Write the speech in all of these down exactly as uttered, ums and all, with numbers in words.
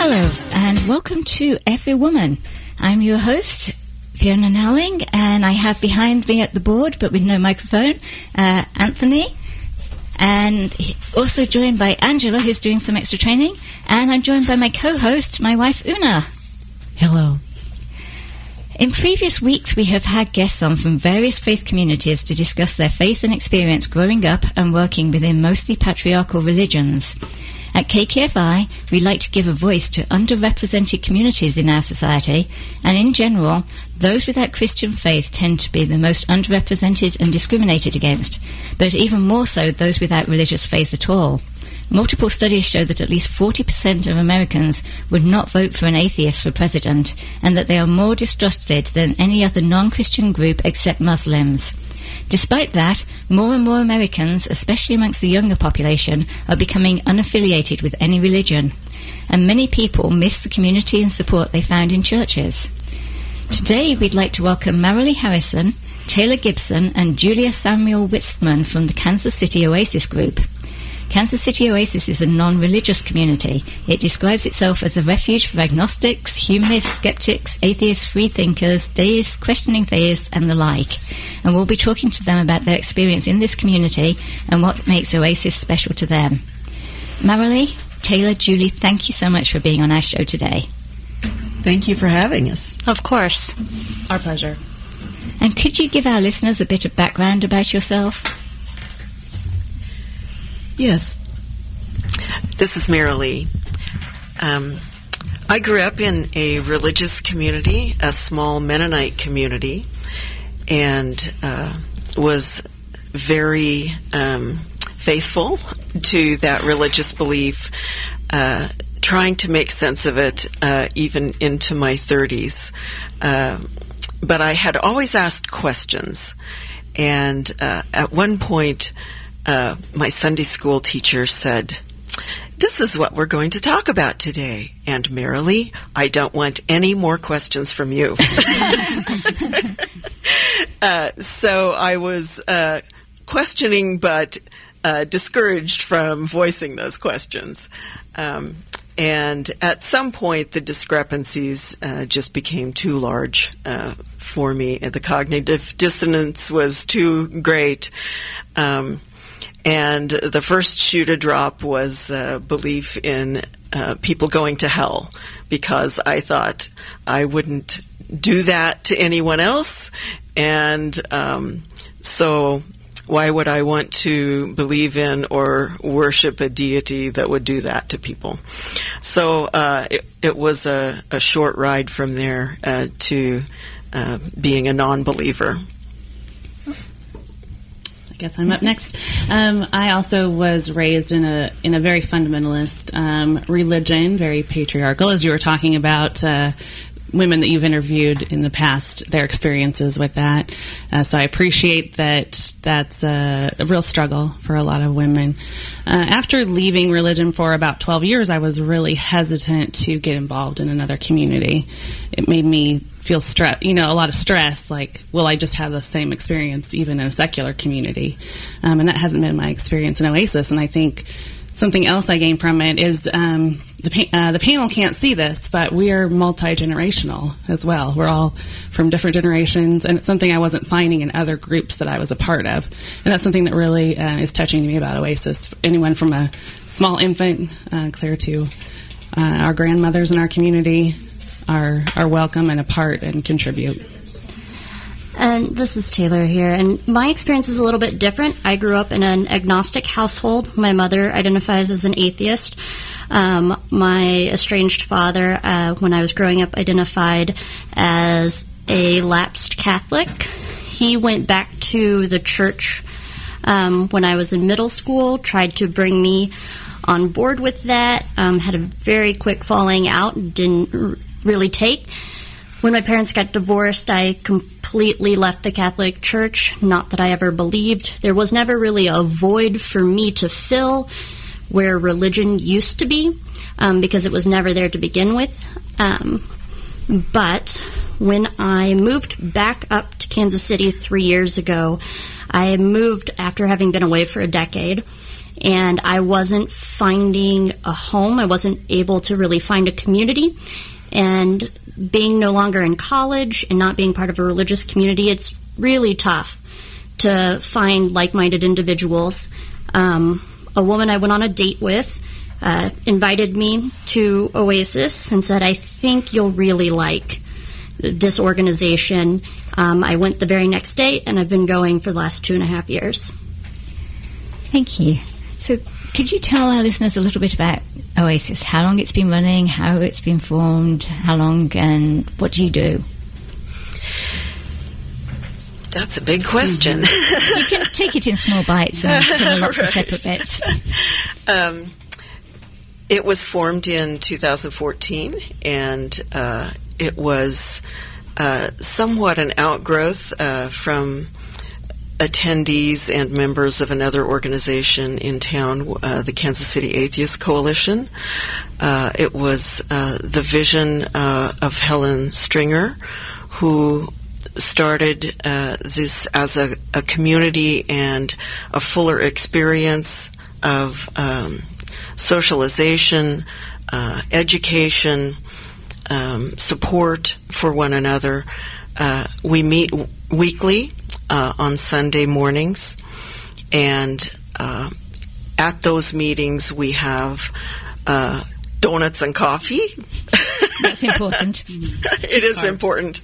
Hello, and welcome to Every Woman. I'm your host, Fiona Nowling, and I have behind me at the board, but with no microphone, uh, Anthony, and also joined by Angela, who's doing some extra training, and I'm joined by my co-host, my wife, Una. Hello. In previous weeks, we have had guests on from various faith communities to discuss their faith and experience growing up and working within mostly patriarchal religions. At K K F I, we like to give a voice to underrepresented communities in our society, and in general, those without Christian faith tend to be the most underrepresented and discriminated against, but even more so those without religious faith at all. Multiple studies show that at least forty percent of Americans would not vote for an atheist for president, and that they are more distrusted than any other non-Christian group except Muslims. Despite that, more and more Americans, especially amongst the younger population, are becoming unaffiliated with any religion, and many people miss the community and support they found in churches. Today, we'd like to welcome Marilee Harrison, Taylor Gibson, and Julia Samuel Witzman from the Kansas City Oasis Group. Kansas City Oasis is a non-religious community. It describes itself as a refuge for agnostics, humanists, skeptics, atheists, freethinkers, deists, questioning theists, and the like. And we'll be talking to them about their experience in this community and what makes Oasis special to them. Marilee, Taylor, Julie, thank you so much for being on our show today. Thank you for having us. Of course. Our pleasure. And could you give our listeners a bit of background about yourself? Yes. This is Marilee. Um, I grew up in a religious community, a small Mennonite community, and uh, was very um, faithful to that religious belief, uh, trying to make sense of it uh, even into my thirties. Uh, but I had always asked questions, and uh, at one point, Uh, my Sunday school teacher said, "This is what we're going to talk about today. And Marilee, I don't want any more questions from you." uh, so I was uh, questioning but uh, discouraged from voicing those questions. Um, and at some point, the discrepancies uh, just became too large uh, for me. The cognitive dissonance was too great. Um And the first shoe to drop was uh, belief in uh, people going to hell, because I thought I wouldn't do that to anyone else, and um, so why would I want to believe in or worship a deity that would do that to people? So uh, it, it was a, a short ride from there uh, to uh, being a non-believer. I guess I'm up next. Um, I also was raised in a in a very fundamentalist um, religion, very patriarchal, as you were talking about uh, women that you've interviewed in the past, their experiences with that. Uh, so I appreciate that that's a, a real struggle for a lot of women. Uh, after leaving religion for about twelve years, I was really hesitant to get involved in another community. It made me feel stress, you know, a lot of stress, like, will I just have the same experience even in a secular community? Um, and that hasn't been my experience in Oasis. And I think something else I gained from it is um, the pa- uh, the panel can't see this, but we are multi-generational as well. We're all from different generations, and it's something I wasn't finding in other groups that I was a part of. And that's something that really uh, is touching to me about Oasis. Anyone from a small infant uh, clear to uh, our grandmothers in our community are are welcome and a part and contribute. And this is Taylor here, and my experience is a little bit different. I grew up in an agnostic household. My mother identifies as an atheist. Um, my estranged father, uh, when I was growing up, identified as a lapsed Catholic. He went back to the church um, when I was in middle school, tried to bring me on board with that, um, had a very quick falling out, didn't r- really take. When my parents got divorced, I completely left the Catholic Church. Not that I ever believed. There was never really a void for me to fill where religion used to be, um, because it was never there to begin with. Um, but when I moved back up to Kansas City three years ago, I moved after having been away for a decade. and I wasn't finding a home. I wasn't able to really find a community. And being no longer in college and not being part of a religious community, it's really tough to find like-minded individuals. Um, a woman I went on a date with uh, invited me to Oasis and said, I think you'll really like this organization. Um, I went the very next day, and I've been going for the last two and a half years. Thank you. So could you tell our listeners a little bit about Oasis, how long it's been running, how it's been formed, how long, and what do you do? That's a big question. Mm-hmm. You can take it in small bites and cover lots right. of separate bits. Um, it was formed in two thousand fourteen, and uh, it was uh, somewhat an outgrowth uh, from attendees and members of another organization in town, uh, the Kansas City Atheist Coalition. Uh, it was uh, the vision uh, of Helen Stringer, who started uh, this as a, a community and a fuller experience of um, socialization, uh, education, um, support for one another. Uh, we meet w- weekly uh, on Sunday mornings, and uh, at those meetings we have uh, donuts and coffee. That's important. It is Hard. important.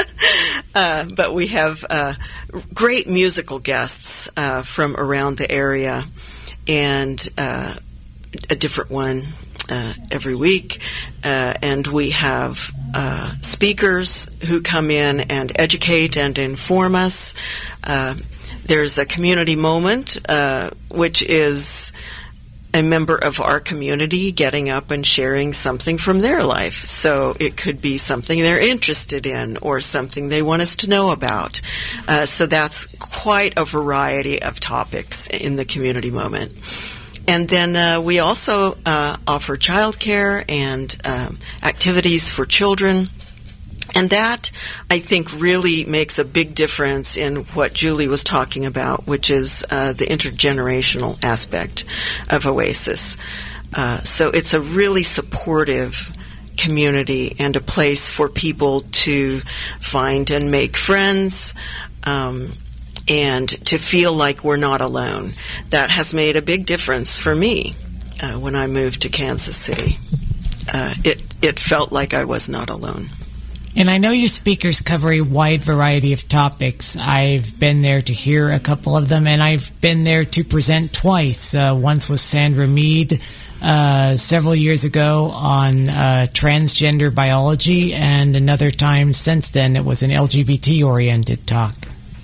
uh, but we have uh, great musical guests uh, from around the area, and uh, a different one uh, every week. Uh, and we have uh, speakers who come in and educate and inform us. Uh, there's a community moment, uh, which is a member of our community getting up and sharing something from their life. So it could be something they're interested in or something they want us to know about. Uh, so that's quite a variety of topics in the community moment. And then uh, we also uh, offer childcare and uh, activities for children. And that, I think, really makes a big difference in what Julie was talking about, which is uh, the intergenerational aspect of Oasis. Uh, so it's a really supportive community and a place for people to find and make friends, um, and to feel like we're not alone. That has made a big difference for me uh, when I moved to Kansas City. Uh, it, it felt like I was not alone. And I know your speakers cover a wide variety of topics. I've been there to hear a couple of them, and I've been there to present twice. Uh, once was Sandra Mead uh, several years ago on uh, transgender biology, and another time since then it was an L G B T-oriented talk.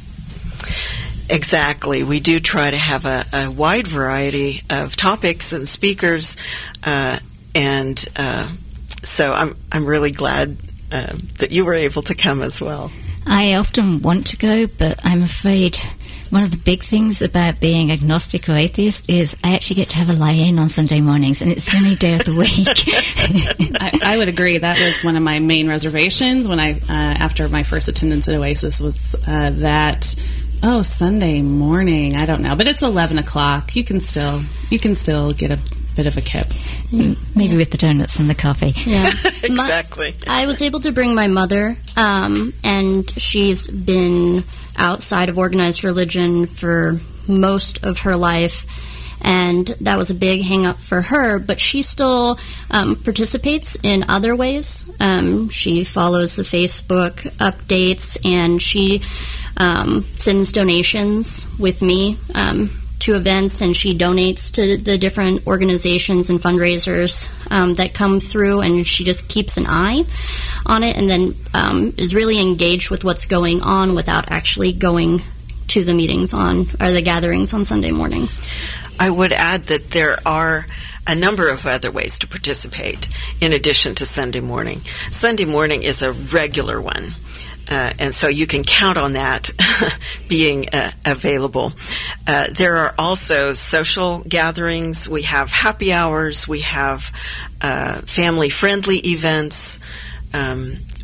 Exactly. We do try to have a, a wide variety of topics and speakers, uh, and uh, so I'm I'm really glad Uh, that you were able to come as well. I often want to go, but I'm afraid one of the big things about being agnostic or atheist is I actually get to have a lie-in on Sunday mornings, and it's the only day of the week. I, I would agree. That was one of my main reservations when I, uh, after my first attendance at Oasis, was uh, that, oh, Sunday morning, I don't know, but it's eleven o'clock. You can still, you can still get a bit of a kip. Maybe with the donuts and the coffee. Yeah, exactly. My, I was able to bring my mother, um, and she's been outside of organized religion for most of her life, and that was a big hang-up for her, but she still um, participates in other ways. Um, she follows the Facebook updates, and she um, sends donations with me um to events, and she donates to the different organizations and fundraisers um, that come through, and she just keeps an eye on it, and then um, is really engaged with what's going on without actually going to the meetings on or the gatherings on Sunday morning. I would add that there are a number of other ways to participate in addition to Sunday morning. Sunday morning is a regular one. Uh, and so you can count on that being uh, available. Uh, there are also social gatherings. We have happy hours. We have uh, family-friendly events. Um,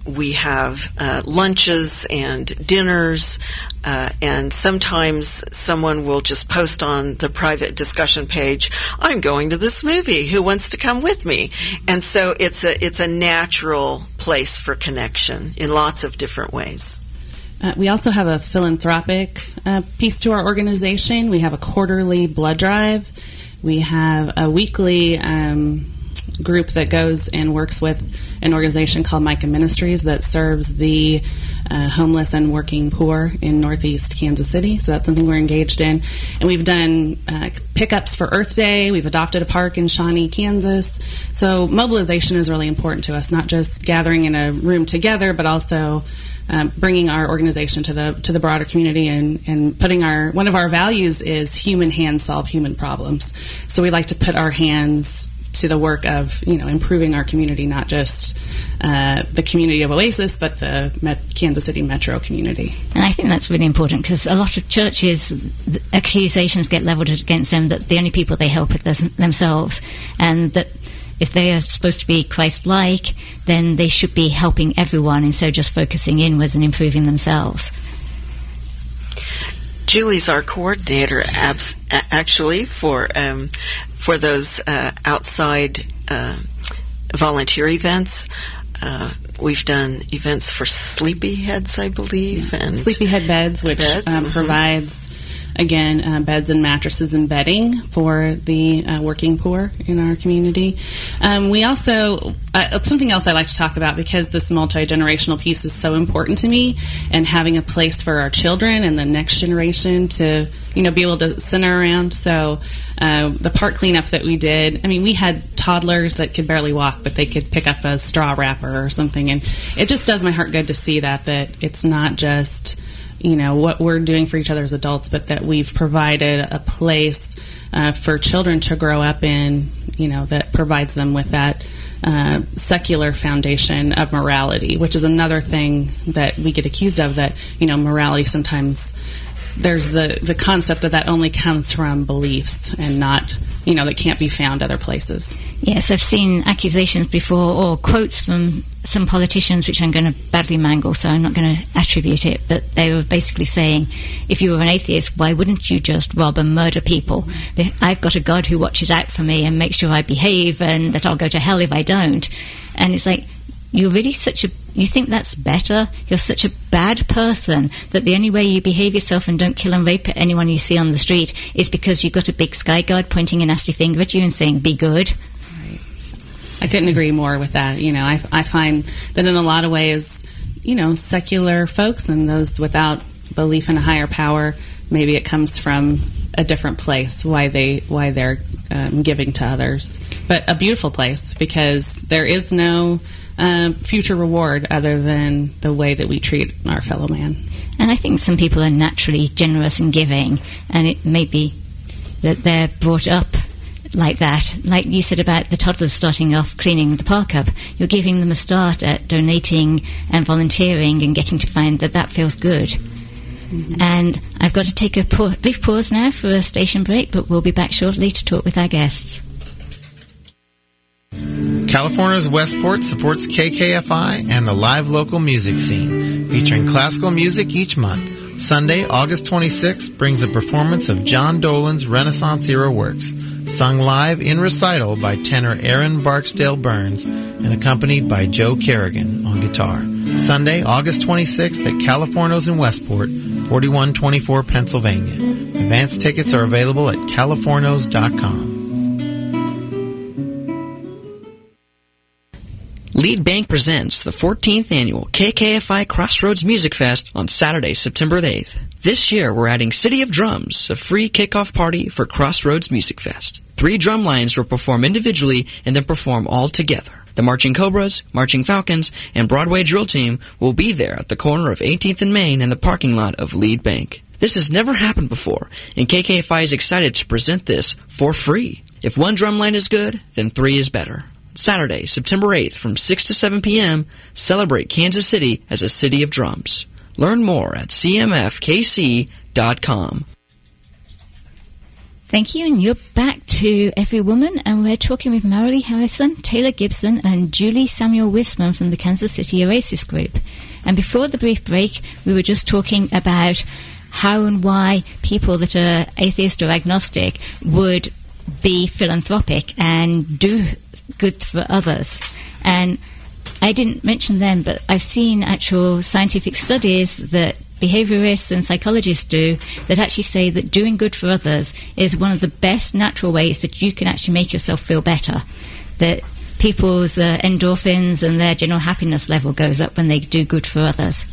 we have uh, lunches and dinners, uh, and sometimes someone will just post on the private discussion page, "I'm going to this movie. Who wants to come with me?" And so it's a it's a natural place for connection in lots of different ways. Uh, we also have a philanthropic uh, piece to our organization. We have a quarterly blood drive. We have a weekly um, group that goes and works with an organization called Micah Ministries that serves the uh, homeless and working poor in northeast Kansas City. So that's something we're engaged in. And we've done uh, pickups for Earth Day. We've adopted a park in Shawnee, Kansas. So mobilization is really important to us, not just gathering in a room together, but also Um, bringing our organization to the to the broader community and, and putting our one of our values is human hands solve human problems. So we like to put our hands to the work of you know improving our community, not just uh, the community of Oasis, but the Met- Kansas City metro community. And I think that's really important because a lot of churches, accusations get leveled against them that the only people they help are them- themselves, and that if they are supposed to be Christ-like, then they should be helping everyone instead of just focusing inwards and improving themselves. Julie's our coordinator, abs- actually, for um, for those uh, outside uh, volunteer events. Uh, we've done events for Sleepyheads, I believe, Yeah. and Sleepyhead Beds, which beds. Um, Mm-hmm. provides. Again, uh, beds and mattresses and bedding for the uh, working poor in our community. Um, we also, uh, something else I like to talk about because this multi-generational piece is so important to me, and having a place for our children and the next generation to, you know, be able to center around. So uh, the park cleanup that we did, I mean, we had toddlers that could barely walk, but they could pick up a straw wrapper or something. And it just does my heart good to see that, that it's not just you know, what we're doing for each other as adults, but that we've provided a place uh, for children to grow up in, you know, that provides them with that uh, secular foundation of morality, which is another thing that we get accused of, that, you know, morality sometimes there's the, the concept that that only comes from beliefs and not, you know, that can't be found other places. Yes, I've seen accusations before or quotes from some politicians, which I'm going to badly mangle, so I'm not going to attribute it, but they were basically saying, if you were an atheist, why wouldn't you just rob and murder people? I've got a God who watches out for me and makes sure I behave and that I'll go to hell if I don't. And it's like, you're really such a, you think that's better? You're such a bad person that the only way you behave yourself and don't kill and rape anyone you see on the street is because you've got a big sky god pointing a nasty finger at you and saying, be good. Right. I couldn't agree more with that. You know, I, I find that in a lot of ways, you know, secular folks and those without belief in a higher power, maybe it comes from a different place, why, they, why they're um, giving to others. But a beautiful place, because there is no Uh, future reward other than the way that we treat our fellow man. And I think some people are naturally generous and giving, and it may be that they're brought up like that. Like you said about the toddlers starting off cleaning the park up, you're giving them a start at donating and volunteering and getting to find that that feels good. Mm-hmm. And I've got to take a pa- brief pause now for a station break, but we'll be back shortly to talk with our guests. California's Westport supports K K F I and the live local music scene, featuring classical music each month. Sunday, August twenty-sixth, brings a performance of John Dolan's Renaissance-era works, sung live in recital by tenor Aaron Barksdale Burns and accompanied by Joe Kerrigan on guitar. Sunday, August twenty-sixth at California's in Westport, forty-one twenty-four Pennsylvania. Advance tickets are available at californos dot com. Lead Bank presents the fourteenth Annual K K F I Crossroads Music Fest on Saturday, September eighth. This year, we're adding City of Drums, a free kickoff party for Crossroads Music Fest. Three drum lines will perform individually and then perform all together. The Marching Cobras, Marching Falcons, and Broadway Drill Team will be there at the corner of eighteenth and Main in the parking lot of Lead Bank. This has never happened before, and K K F I is excited to present this for free. If one drum line is good, then three is better. Saturday, September eighth from six to seven p.m., celebrate Kansas City as a city of drums. Learn more at c m f k c dot com. Thank you, and you're back to Every Woman, and we're talking with Marilee Harrison, Taylor Gibson, and Julie Samuel Wisman from the Kansas City Oasis Group. And before the brief break, we were just talking about how and why people that are atheist or agnostic would be philanthropic and do good for others. And I didn't mention them, but I've seen actual scientific studies that behaviorists and psychologists do that actually say that doing good for others is one of the best natural ways that you can actually make yourself feel better. That people's uh, endorphins and their general happiness level goes up when they do good for others.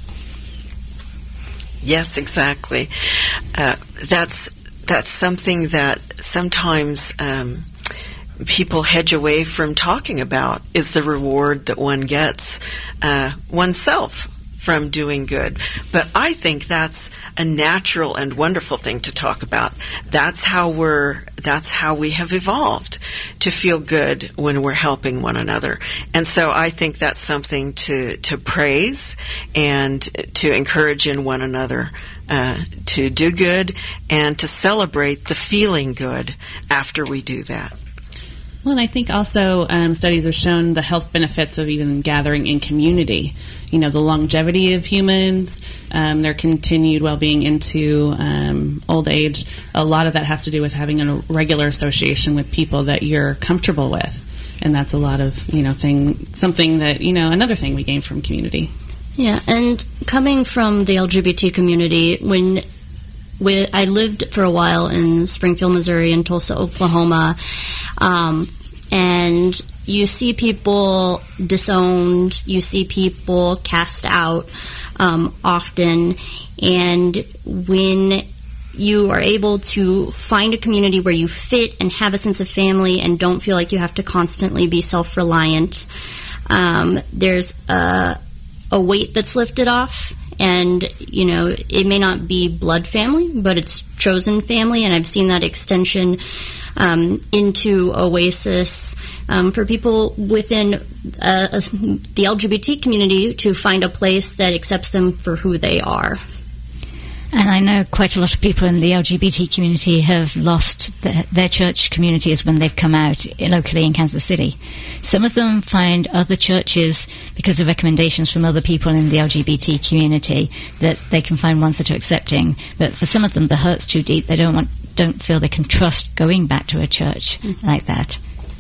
Yes, exactly. Uh, that's that's something that sometimes um, people hedge away from talking about, is the reward that one gets uh, oneself from doing good. But I think that's a natural and wonderful thing to talk about. That's how we're that's how we have evolved, to feel good when we're helping one another. And so I think that's something to, to praise and to encourage in one another, uh, to do good and to celebrate the feeling good after we do that. Well, and I think also um, studies have shown the health benefits of even gathering in community. You know, the longevity of humans, um, their continued well-being into um, old age. A lot of that has to do with having a regular association with people that you're comfortable with, and that's a lot of you know thing something that you know another thing we gain from community. Yeah, and coming from the L G B T community, when we, I lived for a while in Springfield, Missouri, and Tulsa, Oklahoma, um, and you see people disowned, you see people cast out um, often, and when you are able to find a community where you fit and have a sense of family and don't feel like you have to constantly be self-reliant, um, there's a, a weight that's lifted off. And, you know, it may not be blood family, but it's chosen family, and I've seen that extension um, into Oasis um, for people within uh, the L G B T community to find a place that accepts them for who they are. And I know quite a lot of people in the L G B T community have lost their, their church communities when they've come out locally in Kansas City. Some of them find other churches, because of recommendations from other people in the L G B T community, that they can find ones that are accepting. But for some of them, the hurt's too deep. They don't want, don't feel they can trust going back to a church mm-hmm. like that.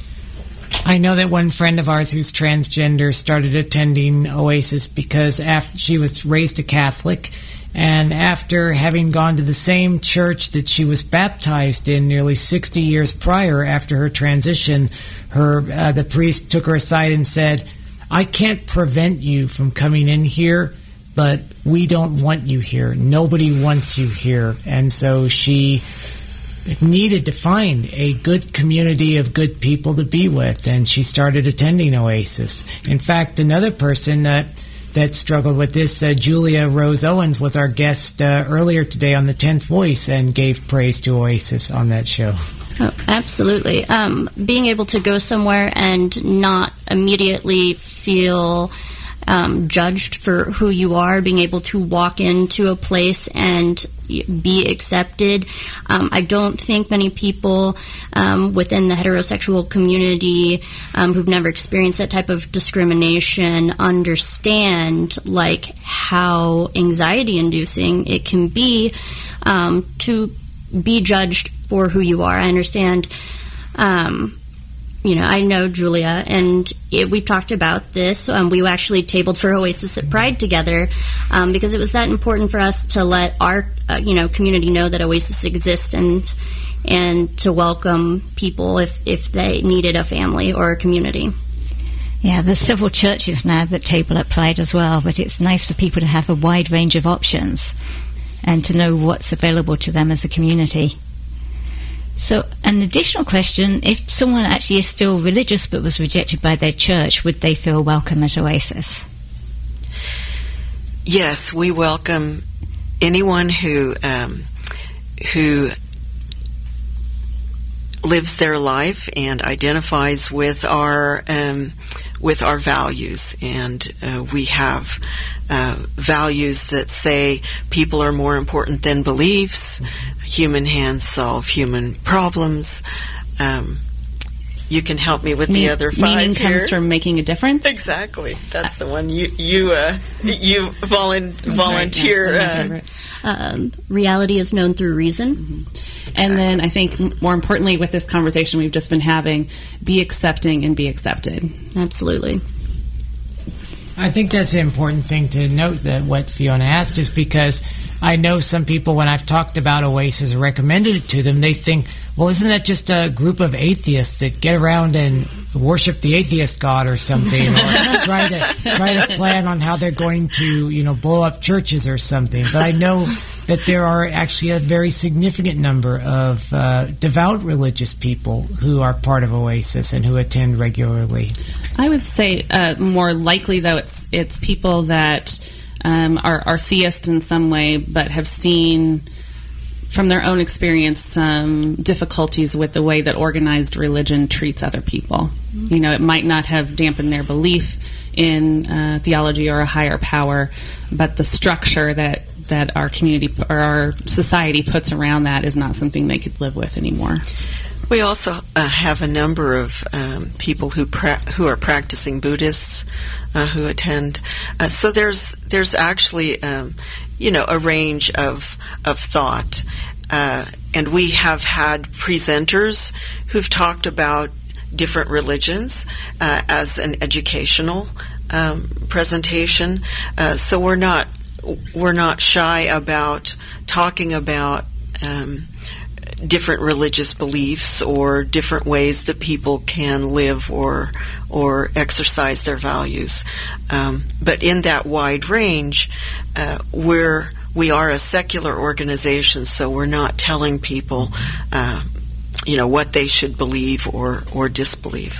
I know that one friend of ours who's transgender started attending Oasis because after she was raised a Catholic, and after having gone to the same church that she was baptized in nearly sixty years prior after her transition, her uh, the priest took her aside and said, "I can't prevent you from coming in here, but we don't want you here. Nobody wants you here." And so she needed to find a good community of good people to be with, and she started attending Oasis. In fact, another person that uh, that struggled with this, uh, Julia Rose Owens, was our guest uh, earlier today on the tenth Voice and gave praise to Oasis on that show. Oh, absolutely. Um, being able to go somewhere and not immediately feel um, judged for who you are, being able to walk into a place and be accepted. Um, I don't think many people um, within the heterosexual community um, who've never experienced that type of discrimination understand like how anxiety-inducing it can be um, to be judged for who you are. I understand. Um, You know, I know Julia, and it, we've talked about this. Um, we actually tabled for Oasis at Pride together um, because it was that important for us to let our, uh, you know, community know that Oasis exists and and to welcome people if, if they needed a family or a community. Yeah, there's several churches now that table at Pride as well, but it's nice for people to have a wide range of options and to know what's available to them as a community. So an additional question, if someone actually is still religious but was rejected by their church, would they feel welcome at Oasis? Yes, we welcome anyone who um, who lives their life and identifies with our um, with our values, and uh, we have uh, values that say people are more important than beliefs, human hands solve human problems. Um, you can help me with Me- the other five meaning here. comes from making a difference. Exactly, that's the one you you uh, you volun- volunteer. Right, yeah, uh, Um, reality is known through reason. mm-hmm. And then I think m- more importantly with this conversation we've just been having, be accepting and be accepted. Absolutely. I think that's an important thing to note, that what Fiona asked, is because I know some people, when I've talked about Oasis and recommended it to them, they think, well, isn't that just a group of atheists that get around and worship the atheist god or something, or try to try to plan on how they're going to, you know, blow up churches or something. But I know that there are actually a very significant number of uh, devout religious people who are part of Oasis and who attend regularly. I would say uh, more likely, though, it's it's people that um, are, are theists in some way, but have seen from their own experience some difficulties with the way that organized religion treats other people. You know, it might not have dampened their belief in uh, theology or a higher power, but the structure that, that our community or our society puts around that is not something they could live with anymore. We also uh, have a number of um, people who pra- who are practicing Buddhists uh, who attend. Uh, so there's there's actually um, you know a range of of thought, uh, and we have had presenters who've talked about different religions uh, as an educational um, presentation. Uh, so we're not we're not shy about talking about Um, different religious beliefs or different ways that people can live or or exercise their values. Um, but in that wide range, uh, we're we are a secular organization, so we're not telling people, uh, you know, what they should believe or or disbelieve.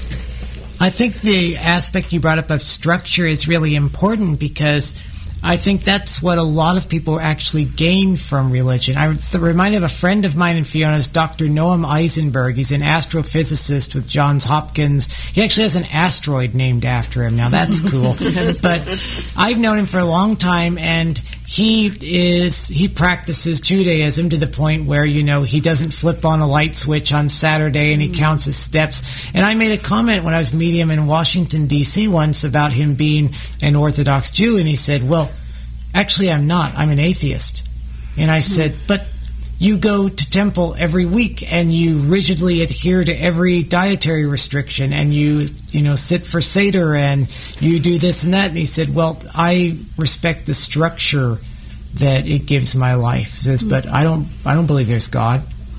I think the aspect you brought up of structure is really important, because I think that's what a lot of people actually gain from religion. I'm reminded of a friend of mine and Fiona's, Doctor Noam Eisenberg. He's an astrophysicist with Johns Hopkins. He actually has an asteroid named after him. Now, that's cool. But I've known him for a long time, and he is he practices Judaism to the point where, you know, he doesn't flip on a light switch on Saturday, and he counts his steps. And I made a comment when I was meeting him in Washington, D C once about him being an Orthodox Jew, and he said, well, actually, I'm not. I'm an atheist. And I said, but you go to temple every week and you rigidly adhere to every dietary restriction, and you, you know, sit for Seder and you do this and that. And he said, well, I respect the structure that it gives my life. He says, but I don't, I don't believe there's God.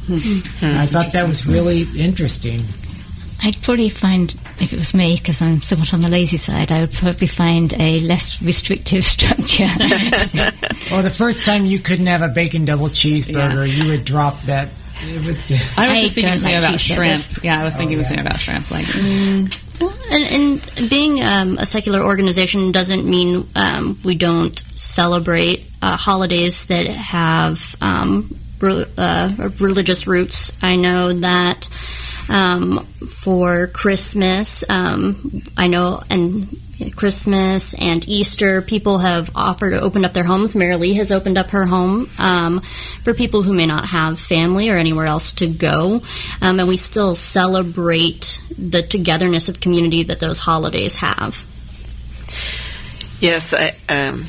I thought that was really interesting. I'd probably find, if it was me, because I'm somewhat on the lazy side, I would probably find a less restrictive structure. Well, the first time you couldn't have a bacon double cheeseburger, yeah. you would drop that. Was I was I just thinking something like about shrimp. Burgers. Yeah, I was thinking oh, the yeah. same about shrimp. Like, mm. And, and being um, a secular organization doesn't mean um, we don't celebrate uh, holidays that have um, re- uh, religious roots. I know that um, for Christmas, um, I know, and Christmas and Easter, people have offered to open up their homes. Mary Lee has opened up her home um, for people who may not have family or anywhere else to go. Um, and we still celebrate the togetherness of community that those holidays have. Yes, I, um,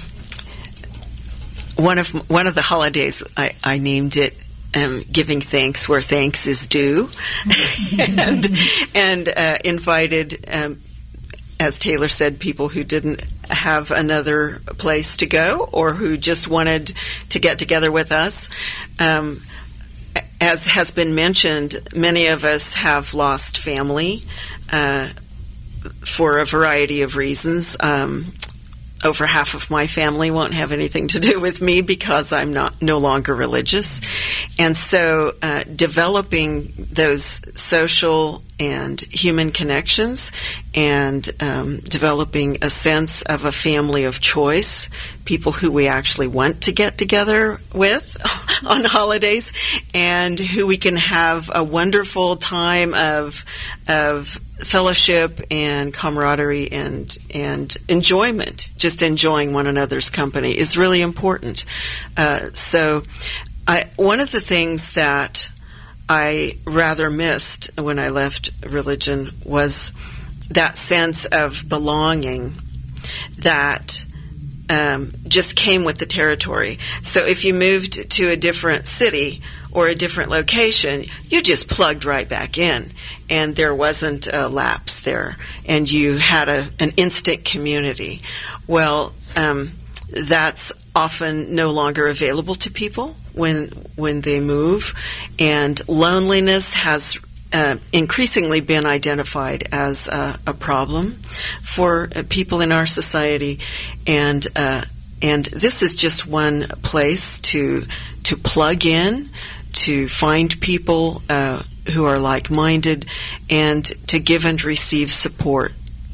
one of one of the holidays, I, I named it Um, giving thanks where thanks is due, and, and uh, invited, um, as Taylor said, people who didn't have another place to go or who just wanted to get together with us. Um, as has been mentioned, many of us have lost family uh, for a variety of reasons. Um, Over half of my family won't have anything to do with me because I'm not no longer religious. And so uh, developing those social and human connections, and um, developing a sense of a family of choice, people who we actually want to get together with on holidays, and who we can have a wonderful time of of fellowship and camaraderie and and enjoyment. Just enjoying one another's company is really important. Uh, so, I, one of the things that I rather missed when I left religion was that sense of belonging that um, just came with the territory. So if you moved to a different city or a different location, you just plugged right back in, and there wasn't a lapse there, and you had a, an instant community. Well, um, that's often no longer available to people when when they move, and loneliness has uh, increasingly been identified as a, a problem for uh, people in our society, and uh, and this is just one place to to plug in, to find people uh, who are like-minded, and to give and receive support.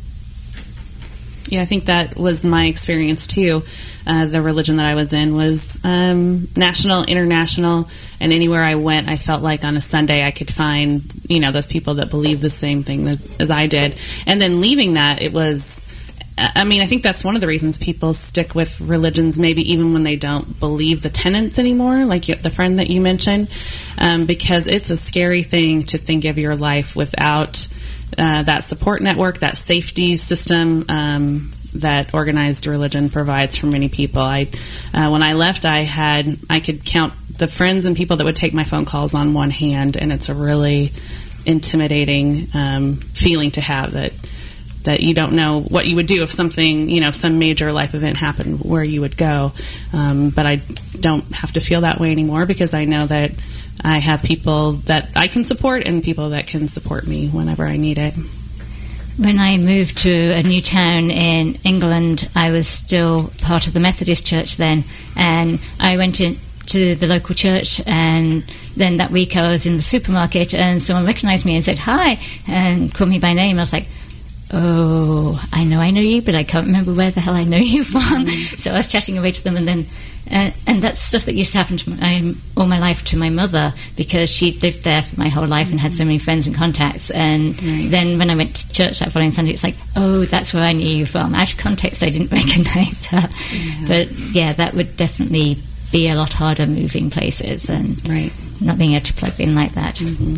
Yeah, I think that was my experience too. Uh, the religion that I was in was um, national, international, and anywhere I went, I felt like on a Sunday I could find, you know, those people that believed the same thing as, as I did. And then leaving that, it was, I mean, I think that's one of the reasons people stick with religions, maybe even when they don't believe the tenets anymore, like the friend that you mentioned, um, because it's a scary thing to think of your life without uh, that support network, that safety system, um, that organized religion provides for many people. I, uh, when I left, I had I could count the friends and people that would take my phone calls on one hand, and it's a really intimidating um, feeling to have that that you don't know what you would do if something, you know, some major life event happened, where you would go. Um, but I don't have to feel that way anymore, because I know that I have people that I can support and people that can support me whenever I need it. When I moved to a new town in England, I was still part of the Methodist Church then, and I went in to the local church, and then that week I was in the supermarket and someone recognized me and said hi and called me by name. I was like, oh, I know I know you, but I can't remember where the hell I know you from. Mm-hmm. So I was chatting away to them, and then uh, and that's stuff that used to happen to my, all my life to my mother, because she lived there for my whole life and had so many friends and contacts. And right. then when I went to church that following Sunday, it's like, oh, that's where I knew you from. Out of context, I didn't recognize her. Yeah. But yeah, that would definitely be a lot harder moving places and right. not being able to plug in like that. Mm-hmm.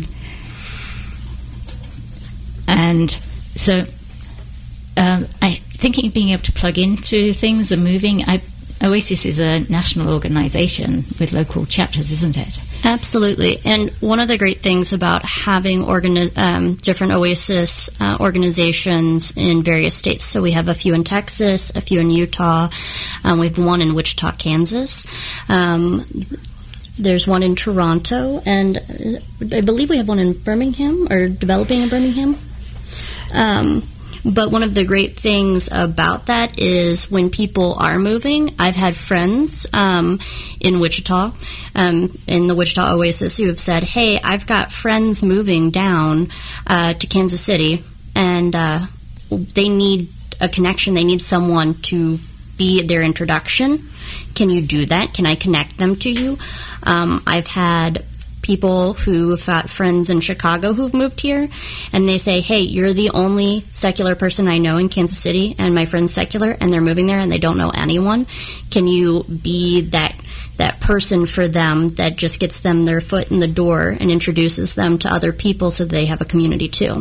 And so um, I thinking of being able to plug into things and moving, I, Oasis is a national organisation with local chapters, isn't it? Absolutely. And one of the great things about having organi- um, different Oasis uh, organizations in various states, so we have a few in Texas, a few in Utah, um, we have one in Wichita, Kansas. Um, there's one in Toronto, and I believe we have one in Birmingham, or developing in Birmingham. Um, but one of the great things about that is when people are moving, I've had friends um, in Wichita, um, in the Wichita Oasis, who have said, hey, I've got friends moving down uh, to Kansas City, and uh, they need a connection. They need someone to be their introduction. Can you do that? Can I connect them to you? Um, I've had people who have got friends in Chicago who've moved here, and they say, hey, you're the only secular person I know in Kansas City, and my friend's secular, and they're moving there, and they don't know anyone. Can you be that that person for them that just gets them their foot in the door and introduces them to other people so they have a community too?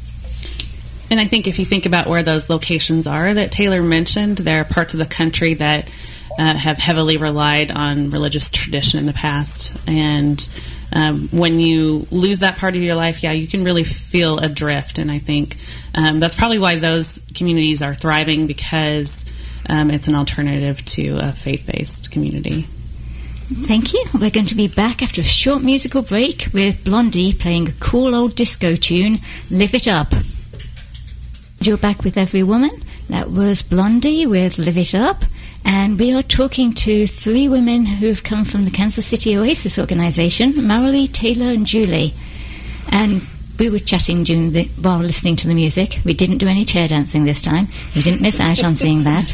And I think if you think about where those locations are that Taylor mentioned, there are parts of the country that uh, have heavily relied on religious tradition in the past, and Um, when you lose that part of your life, yeah, you can really feel adrift. And I think um, that's probably why those communities are thriving, because um, it's an alternative to a faith-based community. Thank you. We're going to be back after a short musical break with Blondie playing a cool old disco tune, Live It Up. You're back with Every Woman. That was Blondie with Live It Up. And we are talking to three women who have come from the Kansas City Oasis organization, Marilee, Taylor, and Julie. And we were chatting during the, while listening to the music. We didn't do any chair dancing this time. We didn't miss out on seeing that.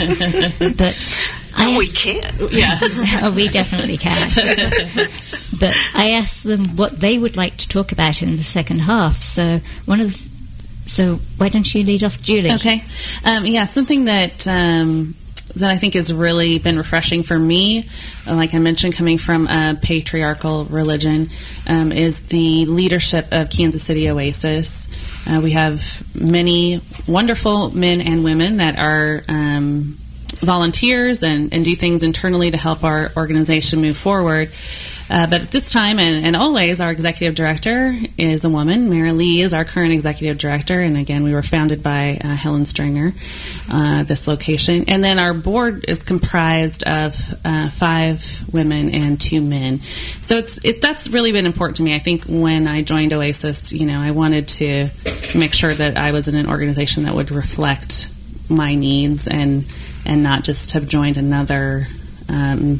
But oh, I we asked, can. Yeah. oh, we definitely can. But I asked them what they would like to talk about in the second half. So one of, the, so why don't you lead off, Julie? Okay. Um, yeah, something that um, that I think has really been refreshing for me, like I mentioned, coming from a patriarchal religion, um, is the leadership of Kansas City Oasis. Uh, we have many wonderful men and women that are um, volunteers and, and do things internally to help our organization move forward. Uh, but at this time and, and always, our executive director is a woman. Mary Lee is our current executive director. And again, we were founded by uh, Helen Stringer, uh, this location. And then our board is comprised of uh, five women and two men. So it's it, that's really been important to me. I think when I joined Oasis, you know, I wanted to make sure that I was in an organization that would reflect my needs and, and not just have joined another um,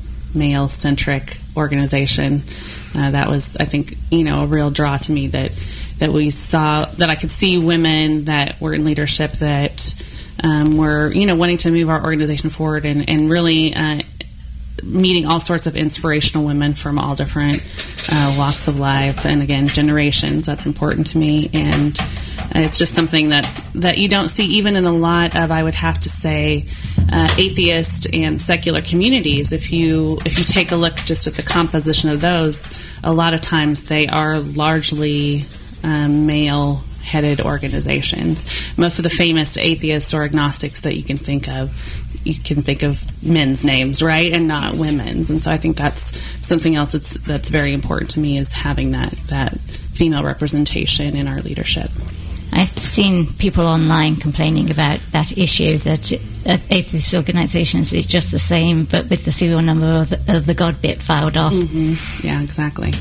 male-centric organization. Uh, that was, I think, you know, a real draw to me that that we saw, that I could see women that were in leadership that um, were, you know, wanting to move our organization forward and, and really uh, meeting all sorts of inspirational women from all different uh, walks of life and, again, generations. That's important to me. And it's just something that, that you don't see even in a lot of, I would have to say, uh, atheist and secular communities. If you if you take a look just at the composition of those, a lot of times they are largely um, male-headed organizations. Most of the famous atheists or agnostics that you can think of, you can think of men's names, right, and not women's. And so I think that's something else that's that's very important to me, is having that that female representation in our leadership. I've seen people online complaining about that issue, that uh, atheist organizations is just the same, but with the serial number of the, of the God bit filed off. Mm-hmm. Yeah, exactly.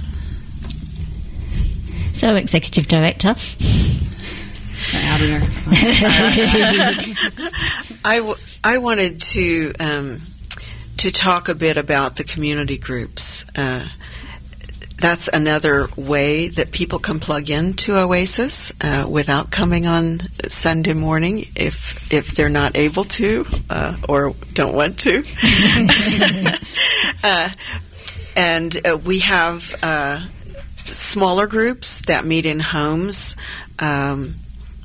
So, Executive Director. I, w- I wanted to um, to talk a bit about the community groups. Uh, That's another way that people can plug into Oasis uh, without coming on Sunday morning if if they're not able to uh, or don't want to. uh, and uh, we have uh, smaller groups that meet in homes, um,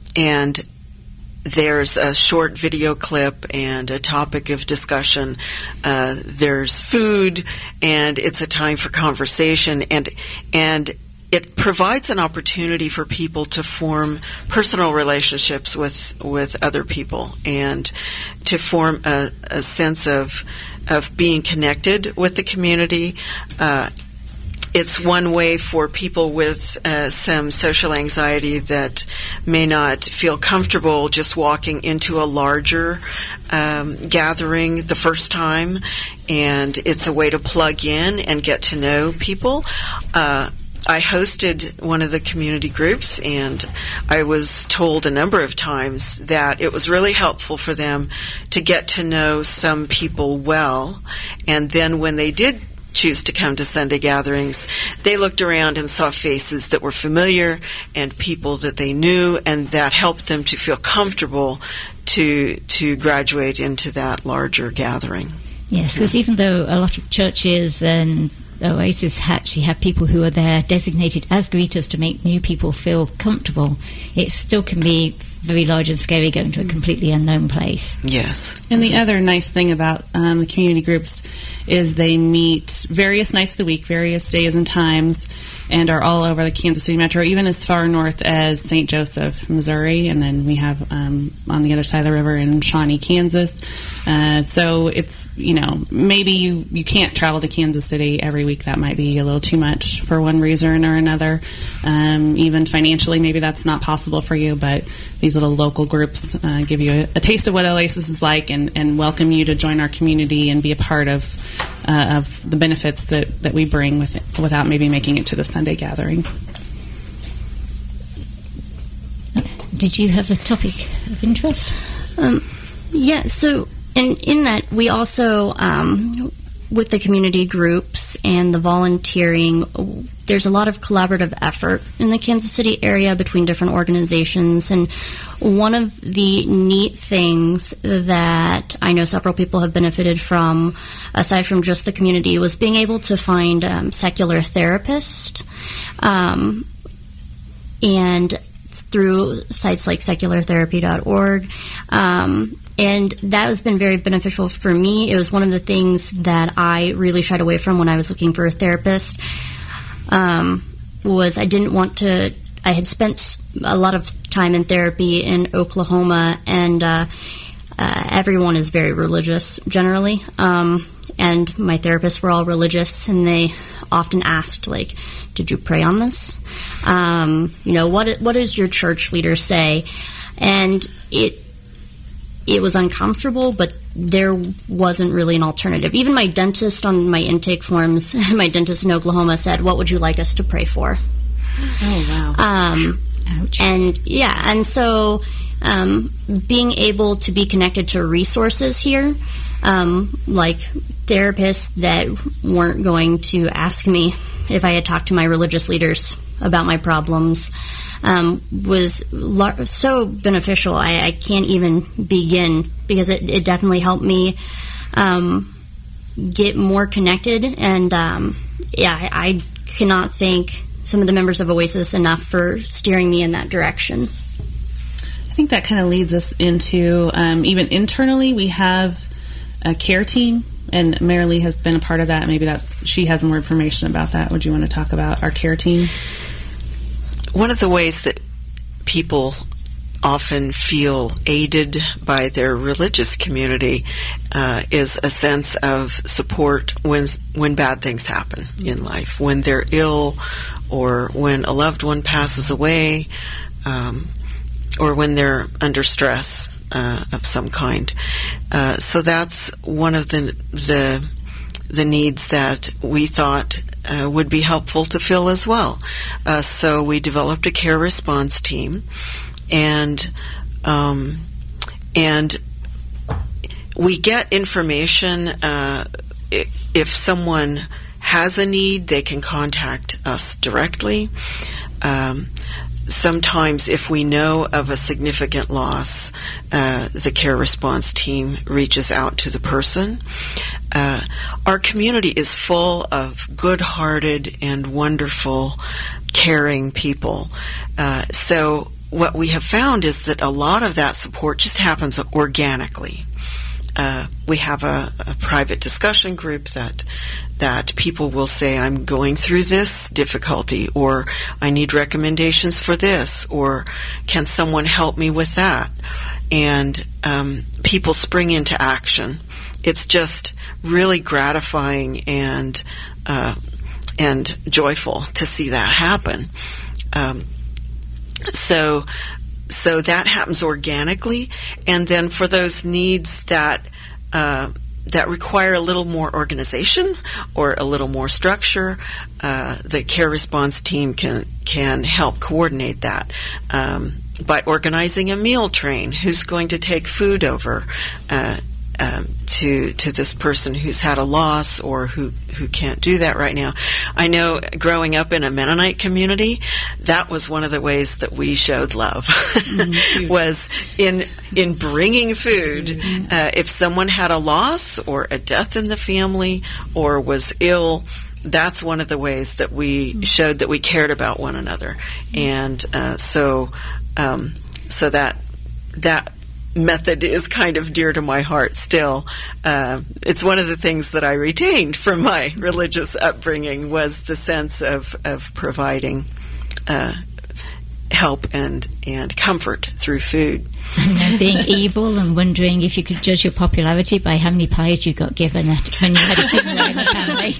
and there's a short video clip and a topic of discussion. Uh, there's food, and it's a time for conversation, and and it provides an opportunity for people to form personal relationships with with other people and to form a, a sense of of being connected with the community. Uh, It's one way for people with uh, some social anxiety that may not feel comfortable just walking into a larger um, gathering the first time, and it's a way to plug in and get to know people. Uh, I hosted one of the community groups, and I was told a number of times that it was really helpful for them to get to know some people well, and then when they did choose to come to Sunday gatherings, they looked around and saw faces that were familiar and people that they knew, and that helped them to feel comfortable to to graduate into that larger gathering. Yes, because even though a lot of churches and Oasis actually have people who are there designated as greeters to make new people feel comfortable, it still can be very large and scary going to a completely unknown place. Yes. And the other nice thing about um, the community groups is they meet various nights of the week, various days and times, and are all over the Kansas City metro, even as far north as Saint Joseph, Missouri, and then we have um, on the other side of the river in Shawnee, Kansas. Uh, so it's, you know, maybe you, you can't travel to Kansas City every week. That might be a little too much for one reason or another. Um, even financially, maybe that's not possible for you, but these little local groups uh, give you a, a taste of what Oasis is like, and, and welcome you to join our community and be a part of uh, of the benefits that, that we bring with it, without maybe making it to the Sunday gathering. Did you have a topic of interest? Um, yeah, so in, in that we also, um, with the community groups and the volunteering, there's a lot of collaborative effort in the Kansas City area between different organizations. And one of the neat things that I know several people have benefited from, aside from just the community, was being able to find um, secular therapists. Um, and through sites like secular therapy dot org. Um, and that has been very beneficial for me. It was one of the things that I really shied away from when I was looking for a therapist. Um, was I didn't want to, I had spent a lot of time in therapy in Oklahoma, and uh, uh, everyone is very religious generally. Um, and my therapists were all religious, and they often asked, like, did you pray on this? Um, you know, what what does your church leader say? And it it was uncomfortable, but there wasn't really an alternative. Even my dentist on my intake forms, my dentist in Oklahoma said, what would you like us to pray for? Oh, wow. Um, Ouch. And, yeah, and so um, being able to be connected to resources here, um, like therapists that weren't going to ask me if I had talked to my religious leaders about my problems, um, was lar- so beneficial. I, I can't even begin, because it, it definitely helped me um, get more connected. And, um, yeah, I, I cannot thank some of the members of Oasis enough for steering me in that direction. I think that kind of leads us into, um, even internally, we have a care team. And Marilee has been a part of that. Maybe that's she has more information about that. Would you want to talk about our care team? One of the ways that people often feel aided by their religious community uh, is a sense of support when when bad things happen in life, when they're ill, or when a loved one passes away, um, or when they're under stress uh, of some kind. Uh, so that's one of the the the needs that we thought uh, would be helpful to fill as well. Uh, so we developed a care response team, and um, and we get information. Uh, if someone has a need, they can contact us directly. Um, Sometimes, if we know of a significant loss, uh, the care response team reaches out to the person. Uh, our community is full of good-hearted and wonderful, caring people. Uh, so what we have found is that a lot of that support just happens organically. Uh, we have a, a private discussion group that that people will say, I'm going through this difficulty, or I need recommendations for this, or can someone help me with that? And um, people spring into action. It's just really gratifying and uh, and joyful to see that happen. Um, so so that happens organically, and then for those needs that uh, that require a little more organization or a little more structure, uh, the care response team can can help coordinate that um, by organizing a meal train. Who's going to take food over uh, um, to to this person who's had a loss or who who can't do that right now? I know, growing up in a Mennonite community, that was one of the ways that we showed love. Mm-hmm. was in in bringing food. Uh, if someone had a loss or a death in the family or was ill, that's one of the ways that we mm-hmm. showed that we cared about one another. And uh, so um, so that that method is kind of dear to my heart still. Uh, it's one of the things that I retained from my religious upbringing, was the sense of, of providing uh, help and, and comfort through food. And then being evil and wondering if you could judge your popularity by how many pies you got given at, when you had a funeral in the family.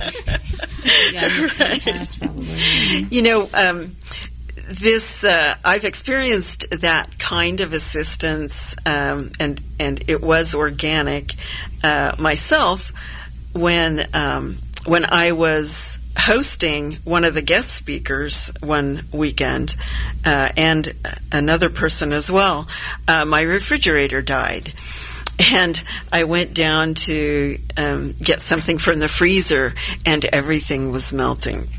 Yeah, right. That's probably. You know, um, This uh, I've experienced that kind of assistance, um, and and it was organic uh, myself when um, when I was hosting one of the guest speakers one weekend, uh, and another person as well. Uh, my refrigerator died, And I went down to um, get something from the freezer, and everything was melting.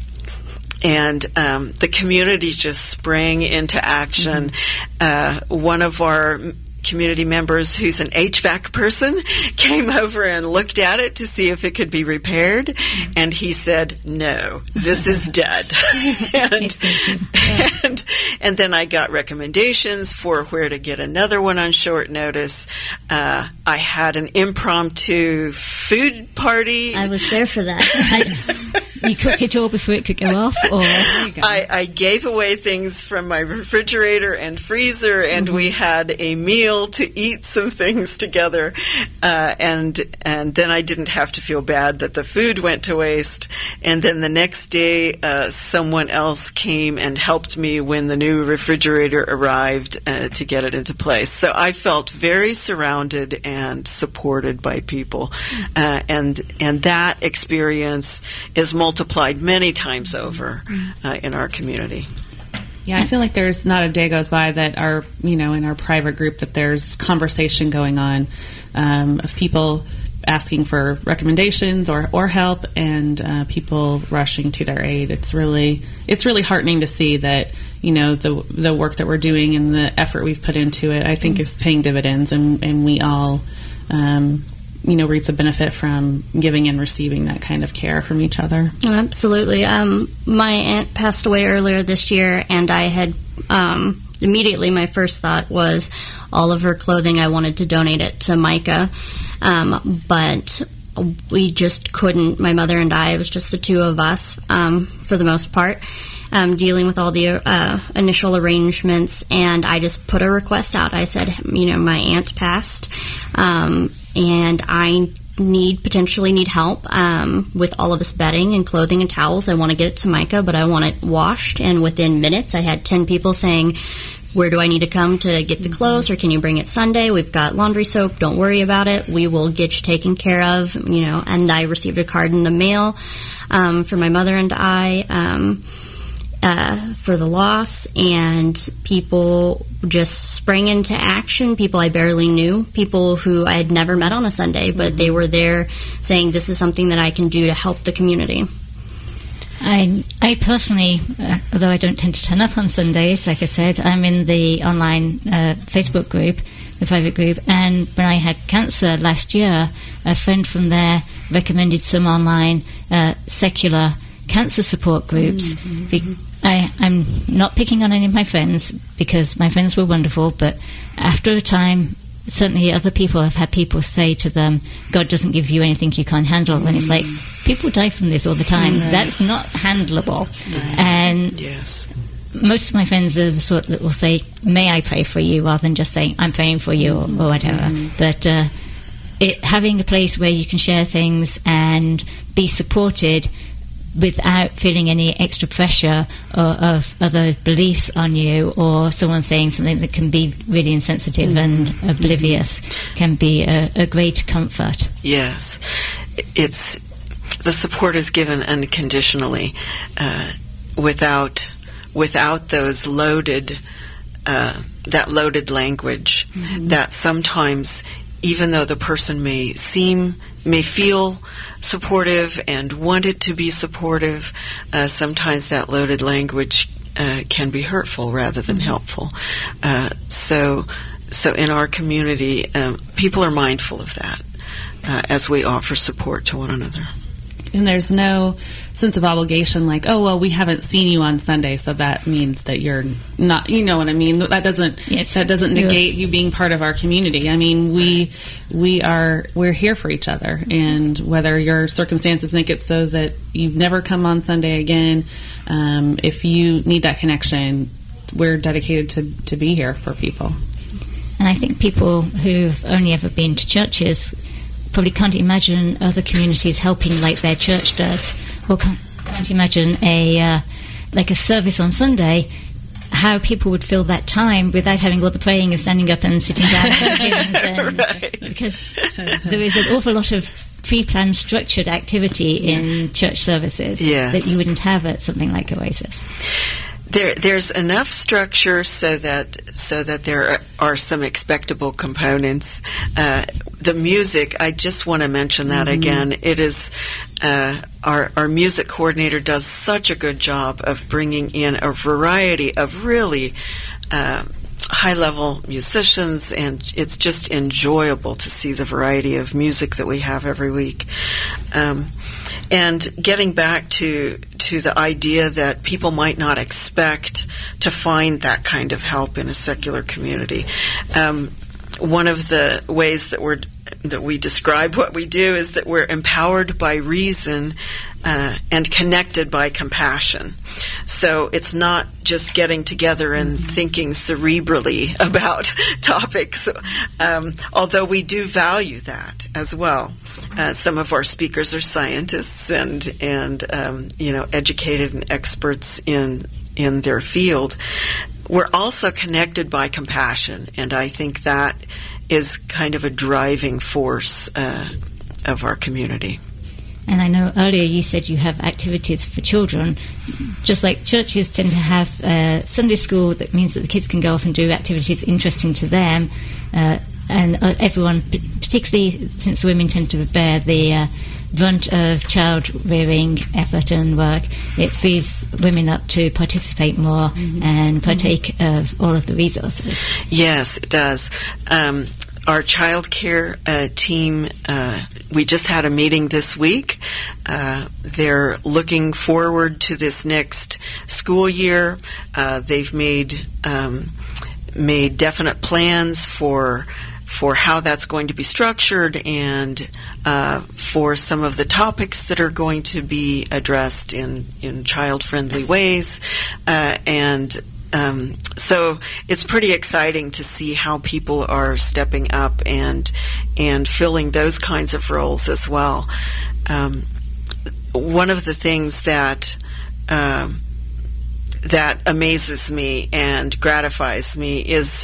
And um, the community just sprang into action. Mm-hmm. Uh, one of our community members, who's an H V A C person, came over and looked at it to see if it could be repaired, and he said, "No, this is dead." and, and and then I got recommendations for where to get another one on short notice. Uh, I had an impromptu food party. I was there for that. I, You cooked it all before it could go off? Or I, I gave away things from my refrigerator and freezer, and mm-hmm. we had a meal to eat some things together. Uh, and and then I didn't have to feel bad that the food went to waste. And then the next day, uh, someone else came and helped me when the new refrigerator arrived uh, to get it into place. So I felt very surrounded and supported by people. Uh, and, and that experience is multiple multiplied many times over uh, in our community. Yeah, I feel like there's not a day goes by that our, you know, in our private group that there's conversation going on um, of people asking for recommendations or, or help, and uh, people rushing to their aid. It's really it's really heartening to see that, you know, the the work that we're doing and the effort we've put into it, I think, mm-hmm. is paying dividends, and, and we all um, you know, reap the benefit from giving and receiving that kind of care from each other. Absolutely. Um, my aunt passed away earlier this year, and I had um, immediately my first thought was all of her clothing, I wanted to donate it to Micah, um, but we just couldn't. My mother and I, it was just the two of us um, for the most part, um, dealing with all the uh, initial arrangements, and I just put a request out. I said, you know, my aunt passed, um, and I need potentially need help um, with all of this bedding and clothing and towels. I want to get it to Micah, but I want it washed. And within minutes, I had ten people saying, where do I need to come to get the clothes, or can you bring it Sunday? We've got laundry soap. Don't worry about it. We will get you taken care of. You know, and I received a card in the mail um, for my mother and I um, uh, for the loss, and people just sprang into action. People I barely knew, people who I had never met on a Sunday, but they were there saying, this is something that I can do to help the community. I, I personally, uh, although I don't tend to turn up on Sundays, like I said, I'm in the online uh, Facebook group, the private group, and when I had cancer last year, a friend from there recommended some online uh, secular cancer support groups. Mm-hmm. Be- I, I'm not picking on any of my friends, because my friends were wonderful, but after a time, certainly other people have had people say to them, God doesn't give you anything you can't handle. And it's like, people die from this all the time. Right. That's not handleable. Right. And yes. most of my friends are the sort that will say, may I pray for you, rather than just saying, I'm praying for you, or, or whatever. Mm-hmm. But uh, it, having a place where you can share things and be supported without feeling any extra pressure or, of other beliefs on you, or someone saying something that can be really insensitive mm-hmm. and oblivious, can be a, a great comfort. Yes. It's the support is given unconditionally, uh, without without those loaded uh, that loaded language mm-hmm. that sometimes, even though the person may seem may feel supportive and wanted to be supportive, uh, sometimes that loaded language uh, can be hurtful rather than helpful. Uh, so, so in our community, um, people are mindful of that uh, as we offer support to one another. And there's no sense of obligation, like, oh, well, we haven't seen you on Sunday, so that means that you're not, you know what I mean? That doesn't yes. that doesn't negate you being part of our community. I mean, we we are we're here for each other, and whether your circumstances make it so that you never come on Sunday again, um, if you need that connection, we're dedicated to, to be here for people. And I think people who've only ever been to churches probably can't imagine other communities helping like their church does, or can't, can't imagine a uh, like a service on Sunday, how people would fill that time without having all the praying and standing up and sitting down. and, right. Because there is an awful lot of pre-planned, structured activity in yeah. church services yes. that you wouldn't have at something like Oasis. There, there's enough structure so that so that there are are some expectable components. Uh, the music, I just want to mention that mm-hmm. again. It is uh, our our music coordinator does such a good job of bringing in a variety of really uh, high-level musicians, and it's just enjoyable to see the variety of music that we have every week. Um, and getting back to to the idea that people might not expect to find that kind of help in a secular community. Um, one of the ways that we're that we describe what we do is that we're empowered by reason uh, and connected by compassion. So it's not just getting together and mm-hmm. thinking cerebrally about topics, um, although we do value that as well. Uh, some of our speakers are scientists and and um, you know educated and experts in in their field. We're also connected by compassion, and I think that is kind of a driving force uh, of our community. And I know earlier you said you have activities for children. Just like churches tend to have uh, Sunday school, that means that the kids can go off and do activities interesting to them. Uh, and uh, everyone, particularly since women tend to bear the uh, brunt of child-rearing effort and work, it frees women up to participate more mm-hmm. and partake mm-hmm. of all of the resources. Yes, it does. Um, our child care uh, team, uh, we just had a meeting this week. Uh, they're looking forward to this next school year. Uh, they've made um, made definite plans for for how that's going to be structured and uh, for some of the topics that are going to be addressed in, in child-friendly ways. Uh, and um, so it's pretty exciting to see how people are stepping up and and filling those kinds of roles as well. Um, one of the things that um, that amazes me and gratifies me is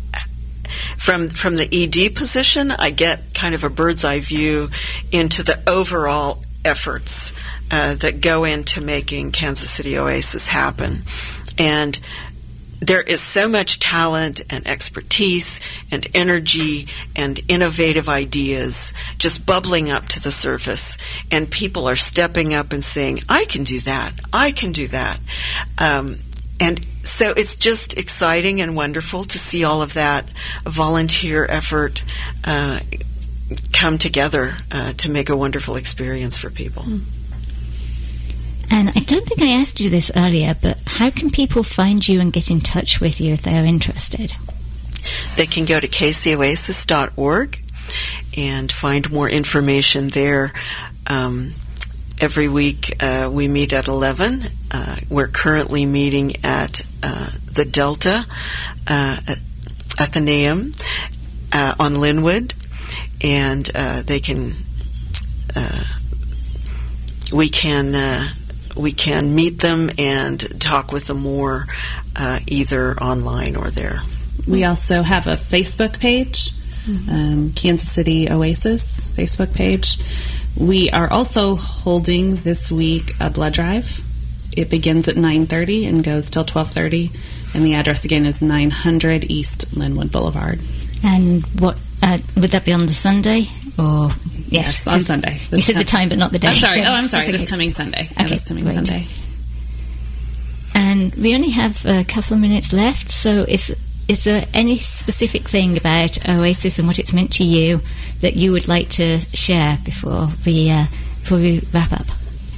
From from the E D position, I get kind of a bird's eye view into the overall efforts uh, that go into making Kansas City Oasis happen. And there is so much talent and expertise and energy and innovative ideas just bubbling up to the surface. And people are stepping up and saying, I can do that, I can do that. Um, and So it's just exciting and wonderful to see all of that volunteer effort uh, come together uh, to make a wonderful experience for people. And I don't think I asked you this earlier, but how can people find you and get in touch with you if they're interested? They can go to k c oasis dot org and find more information there. Um, Every week uh, we meet at eleven. Uh, we're currently meeting at uh, the Delta uh, Athenaeum uh, on Linwood, and uh, they can uh, we can uh, we can meet them and talk with them more uh, either online or there. We also have a Facebook page, mm-hmm. um, Kansas City Oasis Facebook page. We are also holding this week a blood drive. It begins at nine thirty and goes till twelve thirty, and the address again is nine hundred East Linwood Boulevard. And what uh, would that be on the Sunday? Or yes, yes on Sunday. You said the time, but not the day. I'm sorry. So oh, I'm sorry. okay. This coming Sunday. Okay, this coming great. Sunday. And we only have a couple of minutes left. So, is is there any specific thing about Oasis and what it's meant to you that you would like to share before we uh, before we wrap up?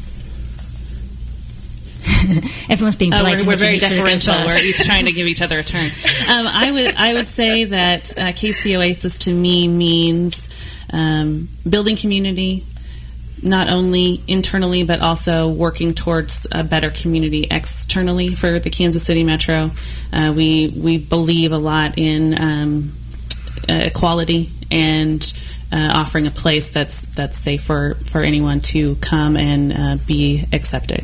Everyone's being oh, polite. We're, we're very deferential. We're each trying to give each other a turn. Um, I would I would say that uh, K C Oasis to me means um, building community, not only internally but also working towards a better community externally for the Kansas City Metro. Uh, we we believe a lot in um, uh, equality and uh, offering a place that's that's safe for, for anyone to come and uh, be accepted.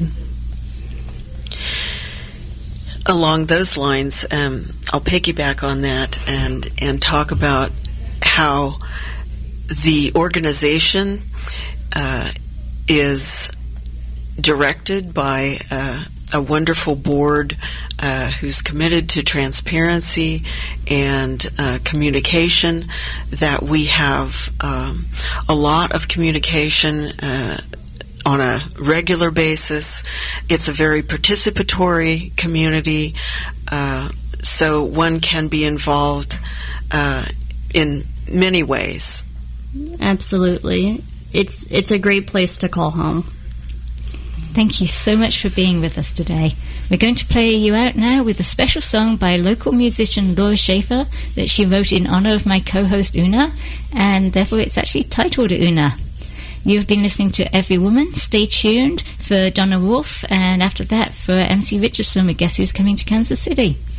Along those lines, um, I'll piggyback on that and, and talk about how the organization uh, is directed by uh, a wonderful board uh, who's committed to transparency and uh, communication, that we have um, a lot of communication uh, on a regular basis. It's a very participatory community, uh, so one can be involved uh, in many ways. Absolutely. It's it's a great place to call home. Thank you so much for being with us today. We're going to play you out now with a special song by local musician Laura Schaefer that she wrote in honor of my co-host Una, and therefore it's actually titled Una. You have been listening to Every Woman. Stay tuned for Donna Wolfe, and after that for M C Richardson with Guess Who's Coming to Kansas City.